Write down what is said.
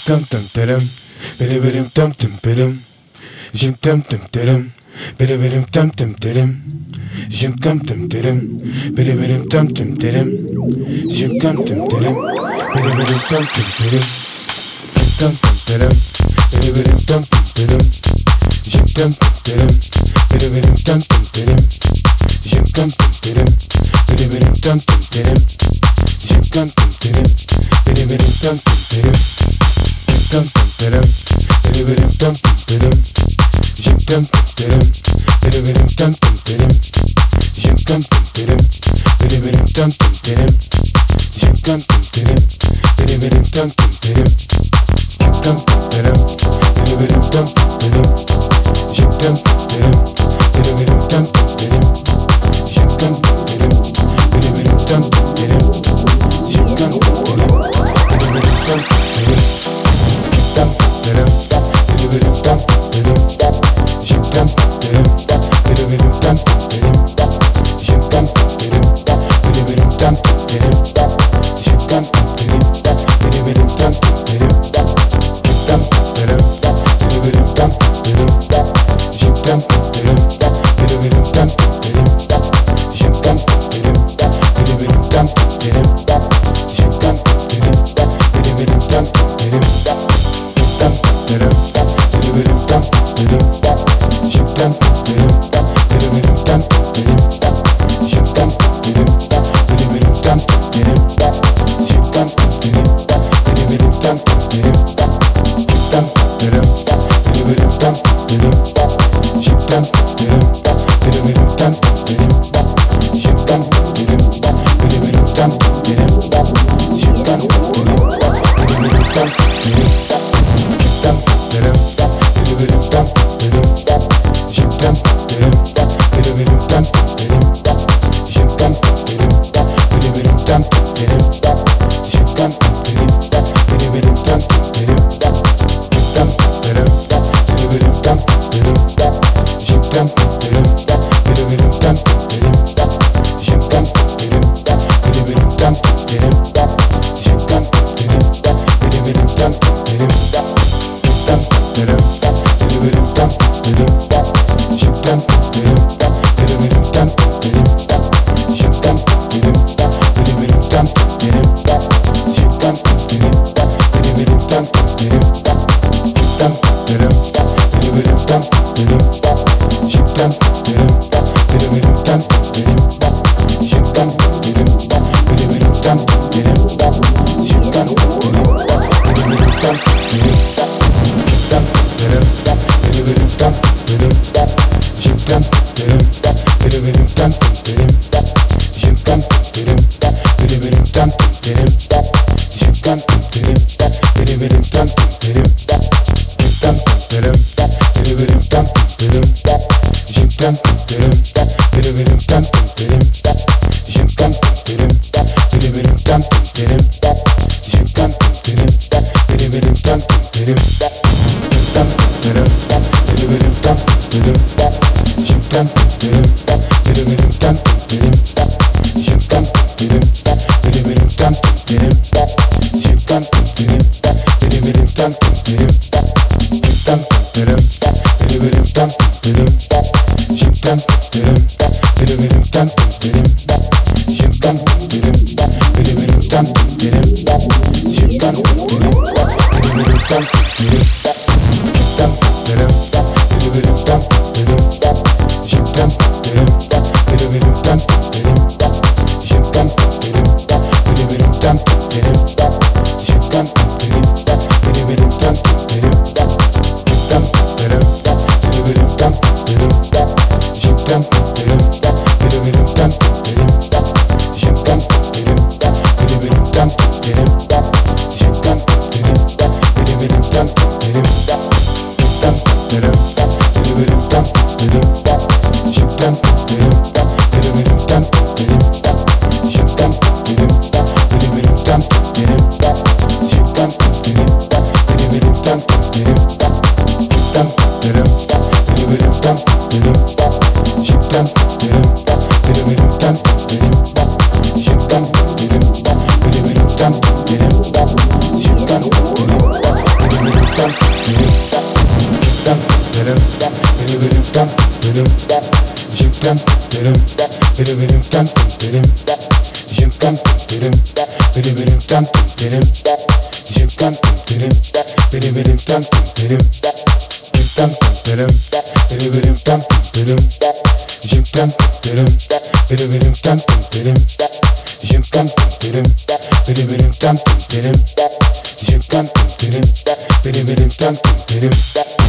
Tum tum tum, bidi bidi tum tum bidum, jum tum tum tum, bidi bidi tum tum tum, jum tum tum tum, bidi bidi tum tum tum, jum tum tum tum, bidi bidi tum tum tum, tum tum tum, bidi bidi tum tum tum, jum tum tum tum, bidi bidi tum tum tum, jum tum tum tum, bidi bidi tum tum tum, jum tum tum tum, bidi bidi tum tum tum. Tum tum tum, bidi bidi tum tum tum, jum tum tum tum, bidi bidi tum tum tum, jum tum tum tum, bidi bidi tum tum tum, jum tum tum tum, bidi bidi tum tum tum, jum tum tum tum, bidi bidi tum tum tum, jum tum tum tum, bidi bidi tum tum tum, jum tum tum tum, bidi bidi tum tum tum, jum tum tum tum, bidi bidi tum tum tum. Tum tum bidi bidi tum tum, jum tum tum, bidi bidi tum tum, jum tum tum, bidi bidi tum tum, jum tum tum, bidi bidi tum tum, tum tum, bidi bidi tum tum, jum tum tum, bidi bidi tum tum, jum tum tum, bidi bidi tum tum, jum tum tum, bidi bidi tum tum. Tum tum, bidi bidi tum tum, jum tum tum, bidi bidi tum tum, jum tum tum, bidi bidi tum tum, jum tum tum, bidi bidi tum tum, tum tum, bidi bidi tum tum, jum tum tum, bidi bidi tum tum, jum tum tum, bidi bidi tum tum, jum tum tum, bidi bidi tum tum. Tum tum, bidi bidi tum tum, jum tum tum, bidi bidi tum tum, jum tum tum, bidi bidi tum tum, jum tum tum, bidi bidi tum tum, tum tum, bidi bidi tum tum, jum tum tum, bidi bidi tum tum, jum tum tum, bidi bidi tum tum, jum tum tum, bidi bidi tum tum. Tum tum, bidi bidi tum tum, jum tum tum, bidi bidi tum tum, jum tum tum, bidi bidi tum tum, jum tum tum, bidi bidi tum tum, tum tum, bidi bidi tum tum, jum tum tum, bidi bidi tum tum, jum tum tum, bidi bidi tum tum, jum tum tum, bidi bidi tum tum. Tum tum, bidi bidi tum tum, jum tum tum, bidi bidi tum tum, jum tum tum, bidi bidi tum tum, jum tum tum, bidi bidi tum tum, tum tum, bidi bidi tum tum, jum tum tum, bidi bidi tum tum, jum tum tum, bidi bidi tum tum, jum tum tum, bidi bidi tum tum. Tum tum, bidi bidi tum tum, jum tum tum, bidi bidi tum tum, jum tum tum, bidi bidi tum tum, jum tum tum, bidi bidi tum tum, tum tum, bidi bidi tum tum, jum tum tum, bidi bidi tum tum, jum tum tum, bidi bidi tum tum, jum tum tum, bidi bidi tum tum. Tum tum, bidi bidi tum tum, jum tum tum, bidi bidi tum tum, jum tum tum, bidi bidi tum tum, jum tum tum, bidi bidi tum tum, tum tum, bidi bidi tum tum, jum tum tum, bidi bidi tum tum, jum tum tum, bidi bidi tum tum, jum tum tum, bidi bidi tum tum. tum jum tum tum bidim tum tum jum tum tum bidim tum tum jum tum tum bidim tum tum jum tum tum bidim tum tum jum tum tum bidim tum tum jum tum tum bidim tum tum jum tum tum bidim tum tum